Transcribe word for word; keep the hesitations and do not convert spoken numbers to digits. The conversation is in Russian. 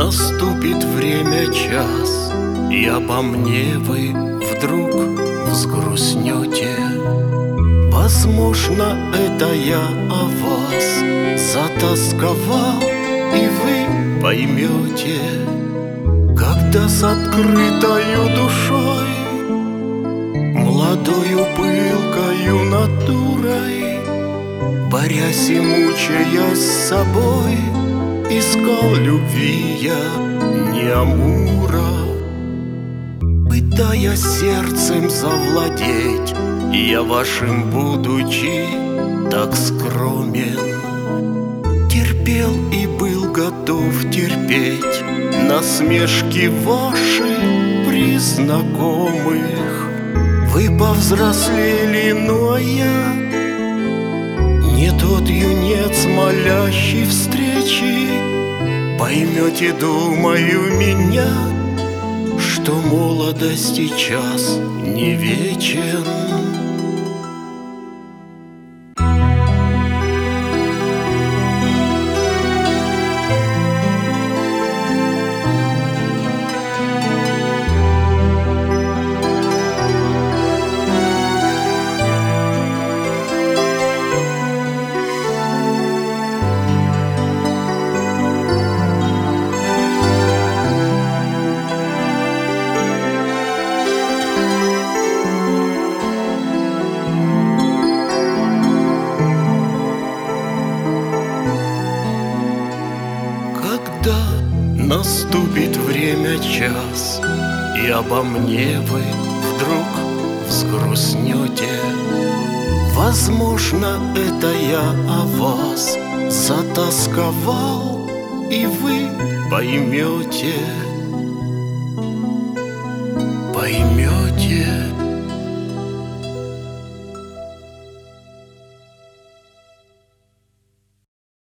наступит время, час, и обо мне вы вдруг взгрустнете. Возможно, это я о вас затасковал, и вы поймете, когда с открытою душой, молодою пылкою натурой, борясь и мучаясь с собой, искал любви я не Амура. Пытаясь сердцем завладеть, я вашим будучи так скромен, терпел и был готов терпеть насмешки ваши при знакомых. Вы повзрослели, ну а я не тот юнец, молящий встречи. Поймете, думаю, меня, что молодости час не вечен. Когда наступит время, час, и обо мне вы вдруг взгрустнете, возможно, это я о вас затасковал, и вы поймете, поймете.